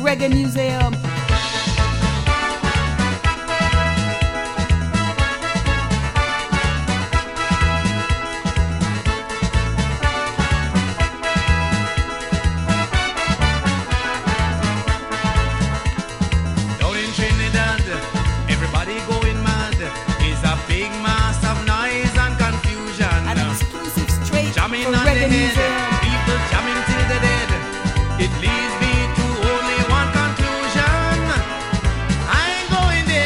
Reggae Museum. Down in Trinidad, everybody going mad. It's a big mass of noise and confusion. An exclusive straight Jamming for on Reggae the head. Museum.